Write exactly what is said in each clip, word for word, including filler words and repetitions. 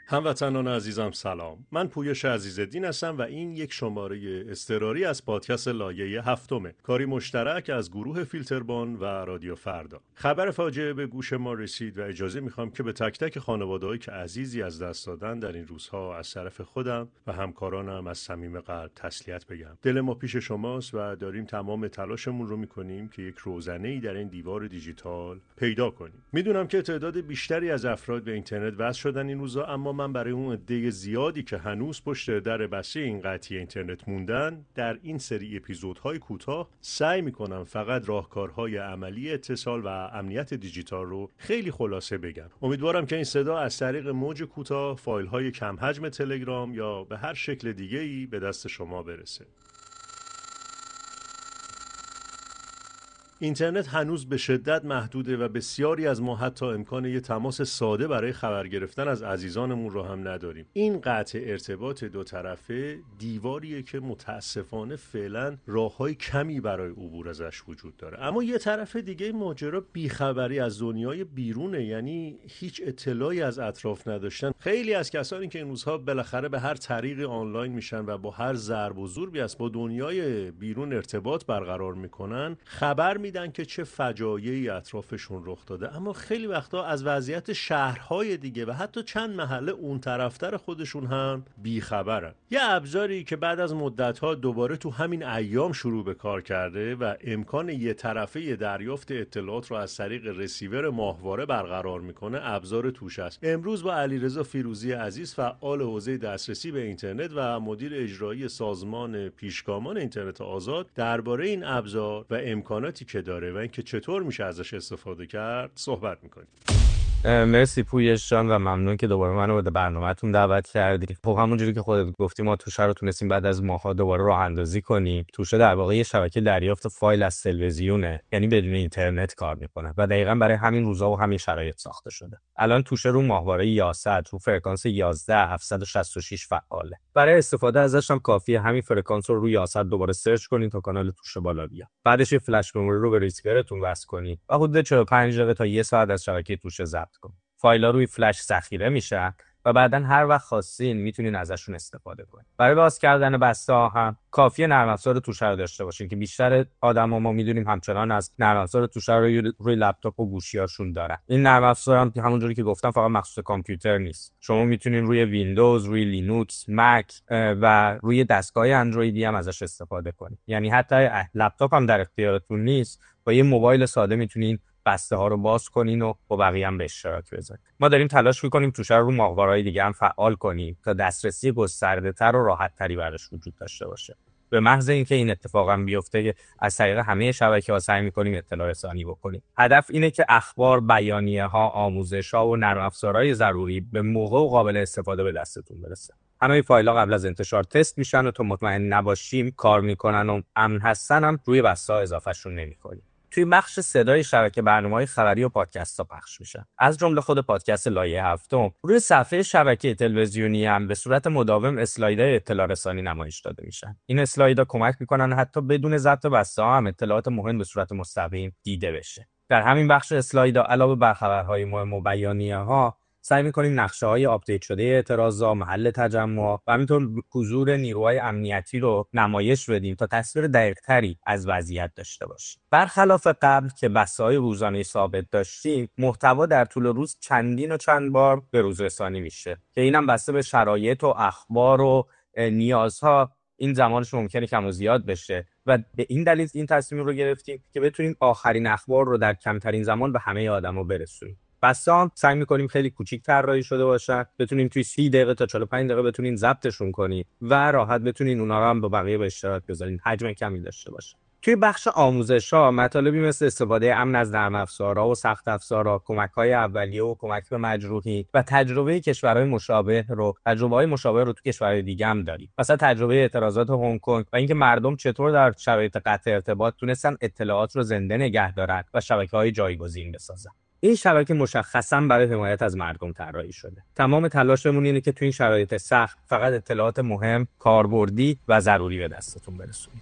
هموطنان عزیزم سلام. من پویش عزیزالدین هستم و این یک شماره اضطراری از پادکست لایه هفتمه. کاری مشترک از گروه فیلتربان و رادیو فردا. خبر فاجعه به گوش ما رسید و اجازه میخوام که به تک تک خانواده‌هایی که عزیزی از دست دادن در این روزها از طرف خودم و همکارانم از صمیم قلب تسلیت بگم. دل ما پیش شماست و داریم تمام تلاشمون رو میکنیم که یک روزنه‌ای در این دیوار دیجیتال پیدا کنیم. میدونم که تعداد بیشتری از افراد به اینترنت وصل شدن این روزا، اما من برای اون عده زیادی که هنوز پشت در بسته این قطعی اینترنت موندن در این سری اپیزودهای کوتاه سعی میکنم فقط راهکارهای عملی اتصال و امنیت دیجیتال رو خیلی خلاصه بگم. امیدوارم که این صدا از طریق موج کوتاه، فایل‌های کم حجم تلگرام یا به هر شکل دیگه‌ای به دست شما برسه. اینترنت هنوز به شدت محدوده و بسیاری از ما حتی امکان یه تماس ساده برای خبر گرفتن از عزیزانمون رو هم نداریم. این قطع ارتباط دو طرفه دیواریه که متاسفانه فعلا راههای کمی برای عبور ازش وجود داره. اما یه طرف دیگه ماجرا بیخبری از دنیای بیرونه، یعنی هیچ اطلاعی از اطراف نداشتن. خیلی از کسانی که این روزها بالاخره به هر طریق آنلاین میشن و با هر ضرب و زور بیاس با دنیای بیرون ارتباط برقرار میکنن، خبر می دیدن که چه فجایعی اطرافشون رخ داده، اما خیلی وقتا از وضعیت شهرهای دیگه و حتی چند محله اون طرفتر خودشون هم بیخبرن. یه ابزاری که بعد از مدت‌ها دوباره تو همین ایام شروع به کار کرده و امکان یه طرفه دریافت اطلاعات رو از طریق رسیور ماهواره برقرار میکنه، ابزار توش است. امروز با علیرضا فیروزی عزیز، فعال حوزه دسترسی به اینترنت و مدیر اجرایی سازمان پیشگامان اینترنت آزاد، درباره این ابزار و امکاناتی که داره و اینکه چطور میشه ازش استفاده کرد صحبت میکنیم. مرسی پویش جان و ممنون که دوباره منو به برنامه‌تون دعوت کردید. خب همونجوری که خودت گفتی ما توشه رو تونستیم بعد از ماها دوباره راه اندازی کنیم. توشه در واقع یه شبکه دریافت فایل از تلویزیونه، یعنی بدون اینترنت کار میکنه و دقیقاً برای همین روزا و همین شرایط ساخته شده. الان توشه رو ماهواره یاست رو فرکانس یازده هفتصد و شصت و شش فعاله. برای استفاده ازش هم کافیه همین فرکانس رو روی یاست دوباره سرچ کنید تا کانال توشه بالا بیاد. بعدش یه فلش مموری رو به ریسیورتون وصل کنید و حدود چهل و پنج دقیقه تا یک ساعت از شبکه توشه ضبط کنید. فایل‌ها روی فلش ذخیره میشن و بعداً هر وقت خواستین میتونین ازشون استفاده کنید. برای باز کردن بسته‌ها هم کافیه نرم افزار توشه رو داشته باشین که بیشتر آدما ما میدونیم همچنان از نرم افزار توشه رو روی, روی لپتاپ و گوشی‌هاشون دارن. این نرم افزار هم همونجوری که گفتم فقط مخصوص کامپیوتر نیست. شما میتونین روی ویندوز، روی لینوکس، مک و روی دستگاه اندرویدی هم ازش استفاده کنید. یعنی حتی لپتاپ هم در اختیارتون نیست، با یه موبایل ساده میتونین بسته ها رو باز کنین و با بقیه هم به اشتراک بذارید. ما داریم تلاش می‌کنیم توشه رو ماهواره‌های دیگه هم فعال کنیم تا دسترسی گسترده‌تر و راحت‌تری براش وجود داشته باشه. به محض اینکه این اتفاق هم بیفته از طریق همه شبکه‌ها سعی می‌کنیم اطلاع رسانی بکنیم. هدف اینه که اخبار، بیانیه‌ها، آموزش‌ها و نرم افزارهای ضروری به موقع و قابل استفاده به دستتون برسه. همه فایل‌ها قبل از انتشار تست میشن و تا مطمئن نباشیم کار می‌کنن و امن هستن هم روی بسته‌ها اضافهشون نمی‌کنیم. توی بخش صدای شبکه برنامه‌های خبری و پادکست‌ها پخش میشن. از جمله خود پادکست لایه هفتم روی صفحه شبکه تلویزیونی هم به صورت مداوم اسلایدهای اطلاع رسانی نمایش داده میشن. این اسلایدها کمک میکنن حتی بدون ضبط بسته‌ها هم اطلاعات مهم به صورت مستقیم دیده بشه. در همین بخش اسلایدها علاوه بر خبرهای مهم و بیانیه‌ها سعی می‌کنیم نقشه‌های آپدیت شده اعتراضا، محل تجمع و همینطور حضور نیروهای امنیتی رو نمایش بدیم تا تصویر دقیق‌تری از وضعیت داشته باشیم. برخلاف قبل که بسته‌های روزانه ثابت داشتیم، محتوا در طول روز چندین و چند بار به روز رسانی میشه که اینم بسته به شرایط و اخبار و نیازها این زمانش ممکنه کم و زیاد بشه و به این دلیل این تصمیم رو گرفتیم که بتونیم آخرین اخبار رو در کمترین زمان به همه آدما برسونیم. بسته‌ها سعی می‌کنیم خیلی کوچیک طراحی شده باشن، بتونیم توی سی دقیقه تا چهل و پنج دقیقه بتونین ضبطشون کنید و راحت بتونین اونها رو هم با بقیه به اشتراک بذارین، حجم کمی داشته باشه. توی بخش آموزش‌ها مطالبی مثل استفاده امن از نرم افزارها و سخت افزارها، کمک‌های اولیه و کمک به مجروحی و تجربه کشورهای مشابه رو تجربه‌های مشابه رو تو کشورهای دیگه هم داریم. مثلا تجربه اعتراضات هنگ کنگ و اینکه مردم چطور در شرایط قطع ارتباط تونستن اطلاعات رو زنده نگه دارن و شبکه‌های جایگزین بسازن. این شبکه مشخصاً برای حمایت از مردم طراحی شده. تمام تلاشمون اینه که تو این شرایط سخت فقط اطلاعات مهم، کاربردی و ضروری به دستتون برسونیم.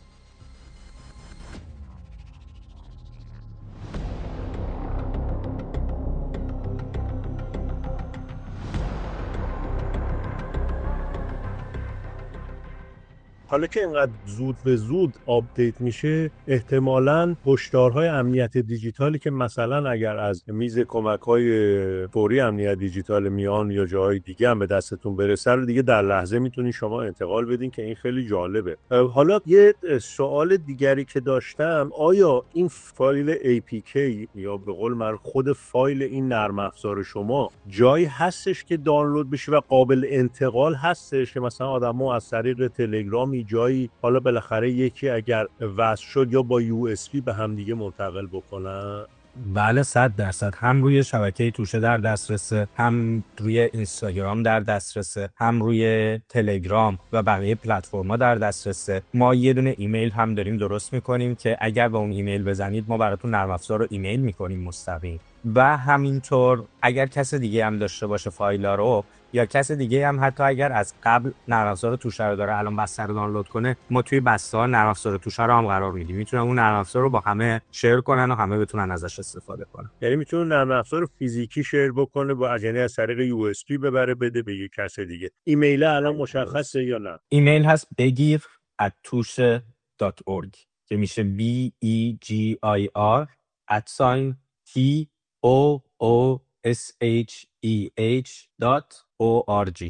حالا که اینقدر زود به زود آپدیت میشه، احتمالاً هشدارهای امنیت دیجیتالی که مثلا اگر از میز کمک‌های فوری امنیت دیجیتال میان یا جاهای دیگه هم به دستتون برسه رو دیگه در لحظه میتونین شما انتقال بدین که این خیلی جالبه. حالا یه سوال دیگری که داشتم، آیا این فایل ای پی کی یا به قول من خود فایل این نرم افزار شما جایی هستش که دانلود بشه و قابل انتقال هستش که مثلا آدم‌ها از طریق تلگرامی جایی حالا بالاخره یکی اگر وصل شد یا با یو اس بی به هم دیگه منتقل بکنن؟ بله صد درصد. هم روی شبکه توشه در دسترسه، هم روی اینستاگرام در دسترسه، هم روی تلگرام و بقیه پلتفرم‌ها در دسترسه. ما یه دونه ایمیل هم داریم درست میکنیم که اگر به اون ایمیل بزنید ما براتون نرم افزار رو ایمیل میکنیم مستقیم. و همینطور اگر کس دیگه هم داشته باشه فایلا رو، یا کس دیگه هم حتی اگر از قبل نرم افزار توشه رو داره الان بسته رو دانلود کنه، ما توی بسته ها نرم افزار توشه رو هم قرار میدیم. میتونن اون نرم افزار رو با همه شیر کنن و همه بتونن ازش استفاده کنن. یعنی میتونه نرم افزار فیزیکی شیر بکنه با یعنی از طریق یو اس بی ببره بده به یک کس دیگه. ایمیل الان مشخصه یا نه؟ ایمیل هست بگیر ات توشه دات اورگ که میشه b e g i r at sign t o o s h e h dot o r g.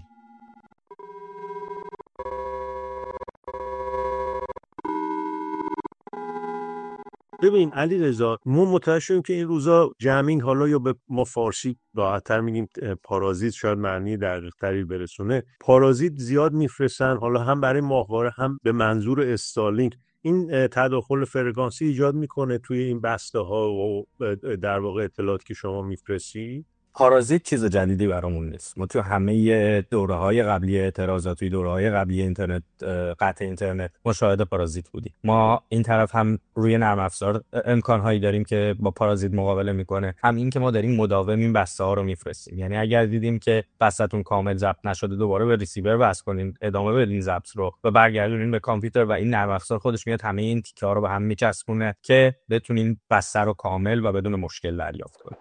ببین علیرضا، ما متوجه شدیم که این روزا جمعین، حالا یا به ما فارسی راحت‌تر میگیم پارازیت، شاید معنی دقیق‌تری برسونه، پارازیت زیاد میفرستن، حالا هم برای ماهواره هم به منظور استارلینک. این تداخل فرکانسی ایجاد میکنه توی این بسته ها و در واقع اطلاعاتی که شما میفرستی؟ پارازیت چیز جدیدی برامون نیست. ما تو همه دوره‌های قبلی اعتراضات، توی دوره‌های قبلی اینترنت قطع اینترنت مشاهده پارازیت بودیم. ما این طرف هم روی نرم افزار امکان‌هایی داریم که با پارازیت مقابله میکنه، هم این که ما داریم مداوم این بسته‌ها رو میفرستیم. یعنی اگر دیدیم که بسته‌تون کامل ضبط نشده، دوباره به ریسیور وصل کنین، ادامه بدین ضبط رو و برگردونین به کامپیوتر و این نرم افزار خودش میاد همه این تیکه‌ها رو به هم میچسبونه که بتونین بسته رو کامل و بدون مشکل دریافت کنین.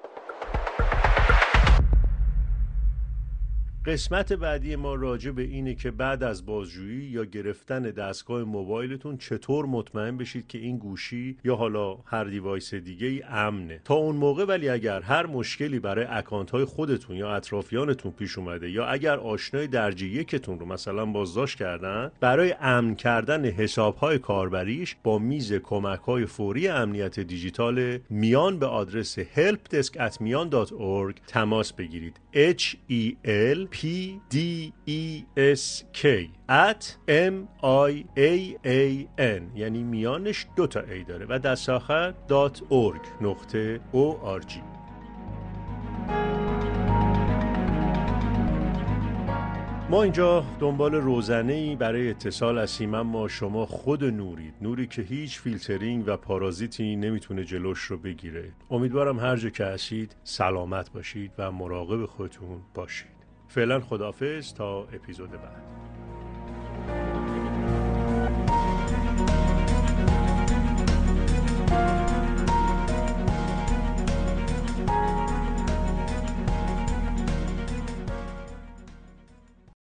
قسمت بعدی ما راجع به اینه که بعد از بازجویی یا گرفتن دستگاه موبایلتون چطور مطمئن بشید که این گوشی یا حالا هر دیوایس دیگه ای امنه. تا اون موقع ولی اگر هر مشکلی برای اکانت های خودتون یا اطرافیانتون پیش اومده یا اگر آشنای درجه یکتون رو مثلا بازداشت کردن، برای امن کردن حساب های کاربریش با میز کمک های فوری امنیت دیجیتال میان به آدرس helpdesk at mian dot org تماس بگیرید. H E L P D E S K at M I A A N یعنی میانش دو تا ای داره و دست آخر .org نقطه او آر جی. ما اینجا دنبال روزنه‌ای برای اتصال هستیم، اما شما خود نورید، نوری که هیچ فیلترینگ و پارازیتی نمیتونه جلوش رو بگیره. امیدوارم هر جا که هستید سلامت باشید و مراقب خودتون باشید. فعلا خداحافظ تا اپیزود بعد.